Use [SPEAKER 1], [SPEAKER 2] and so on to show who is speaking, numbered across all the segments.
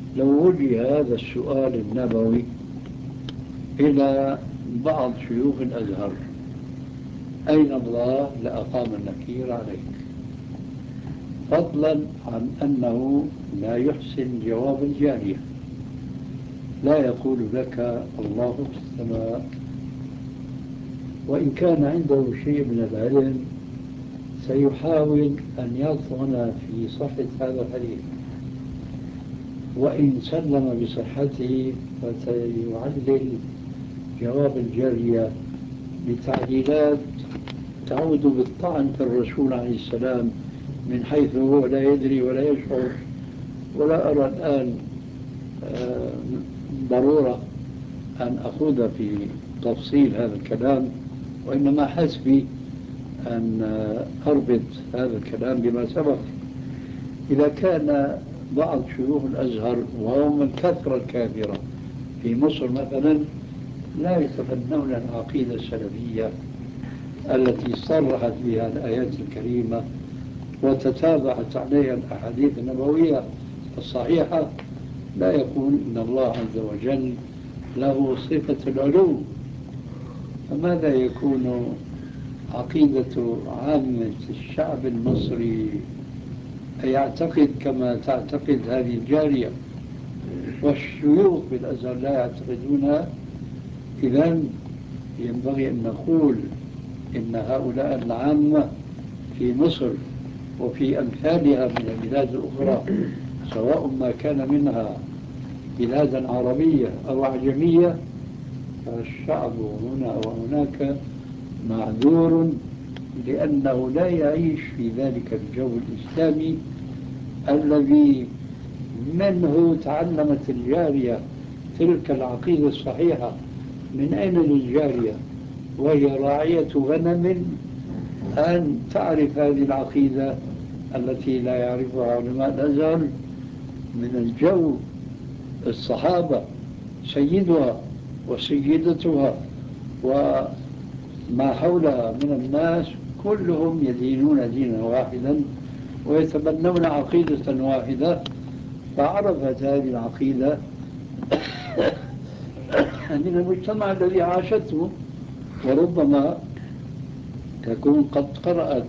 [SPEAKER 1] لو وجه هذا السؤال النبوي إلى بعض شيوخ الأزهر: أين الله؟ لأقام النكير عليك، فضلا عن أنه لا يحسن جواب الجارية، لا يقول لك الله في السماء. وإن كان عنده شيء من العلم سيحاول أن يطعن في صحة هذا الحديث، وإن سلم بصحته فسيعلل جواب الجارية بتعليلات تعود بالطعن في الرسول عليه السلام من حيث هو لا يدري ولا يشعر. ولا أرى الآن ضرورة أن أخوض في تفصيل هذا الكلام، وإنما حسبي أن أربط هذا الكلام بما سبق. إذا كان بعض شيوخ الأزهر وهم الكثرة الكابرة في مصر مثلا لا يتبنون العقيدة السلفية التي صرحت بها الآيات الكريمة وتتابعت عليها الأحاديث النبوية الصحيحة، لا يقول إن الله عز وجل له صفة العلو، فماذا يكون عقيدة عامة الشعب المصري يعتقد كما تعتقد هذه الجارية والشيوخ بالأزهر لا يعتقدونها؟ إذن ينبغي أن نقول إن هؤلاء العامة في مصر وفي أمثالها من البلاد الأخرى، سواء ما كان منها بلادا عربية أو أعجمية، فالشعب هنا وهناك معذور لأنه لا يعيش في ذلك الجو الإسلامي الذي منه تعلمت الجارية تلك العقيدة الصحيحة. من أين للجارية وهي راعية غنم أن تعرف هذه العقيدة التي لا يعرفها علماء الأزهر من الجو الصحابة سيدها وسيدتها وما حولها من الناس كلهم يدينون دينا واحدا ويتبنون عقيدة واحدة، فعرفت هذه العقيدة من المجتمع الذي عاشته، وربما تكون قد قرأت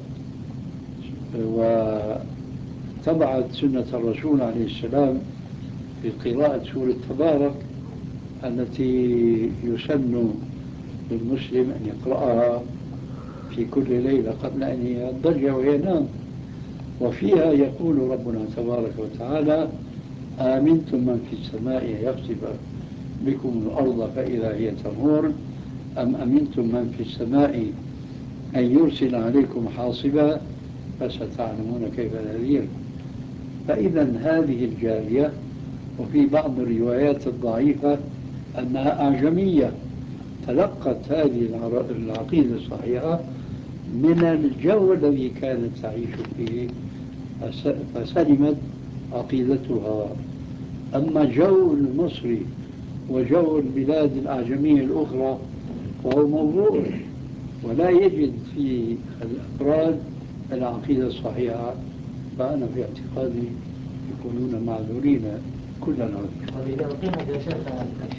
[SPEAKER 1] وتبعت سنة الرسول عليه السلام في قراءة سورة تبارك التي يسن للمسلم أن يقرأها في كل ليلة قبل أن يضجع وينام. وفيها يقول ربنا تبارك وتعالى: آمنتم من في السماء يخسف بكم الأرض فإذا هي تمور أم أمنتم من في السماء أن يرسل عليكم حاصبا فستعلمون كيف نذير. فإذا هذه الجارية، وفي بعض الروايات الضعيفة أنها أعجمية، تلقت هذه العقيدة الصحيحة من الجو الذي كانت تعيش فيه فسلمت عقيدتها. أما جو المصري وجو البلاد الأعجمية الأخرى فهو موضوع، ولا يجد في الأفراد العقيدة الصحيحة، فأنا في اعتقادي يكونون معذورين كل العذر.
[SPEAKER 2] طيب إذا أقيمت يا شيخ